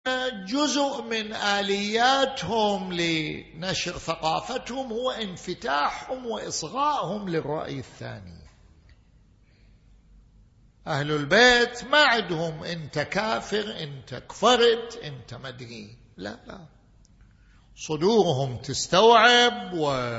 جزء من آلياتهم لنشر ثقافتهم هو انفتاحهم وإصغائهم للرأي الثاني. أهل البيت ما عندهم أنت كافر، أنت كفرت، أنت مدري، لا، صدورهم تستوعب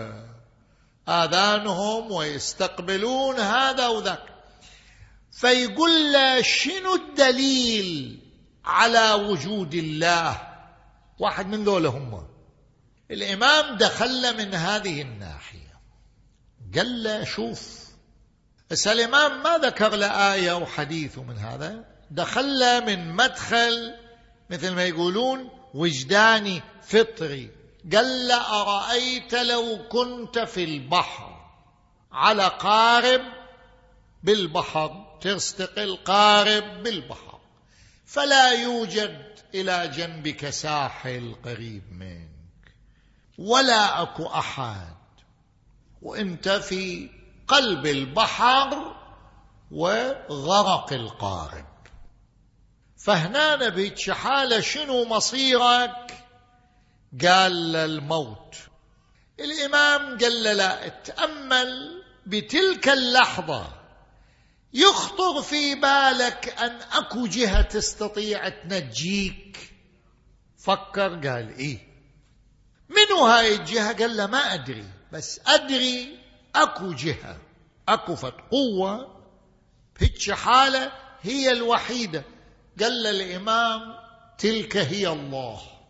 وآذانهم ويستقبلون هذا وذاك. فيقول له شنو الدليل على وجود الله؟ واحد من ذولا هم. الإمام دخل من هذه الناحية، قال له شوف، بس الإمام ما ذكر له آية وحديث من هذا، دخل من مدخل مثل ما يقولون وجداني فطري. قال له أرأيت لو كنت في البحر على قارب بالبحر، تستقل قارب بالبحر، فلا يوجد إلى جنبك ساحل قريب منك ولا أكو أحد، وأنت في قلب البحر وغرق القارب، فهنا نبيك حالة شنو مصيرك؟ قال الموت. الإمام قال لا، اتأمل بتلك اللحظة يخطر في بالك أن أكو جهة تستطيع تنجيك؟ فكر، قال إيه. منو هاي الجهة؟ قال له ما أدري، بس أدري أكو جهة، أكو قوة بهيك حالة هي الوحيدة. قال له الإمام تلك هي الله.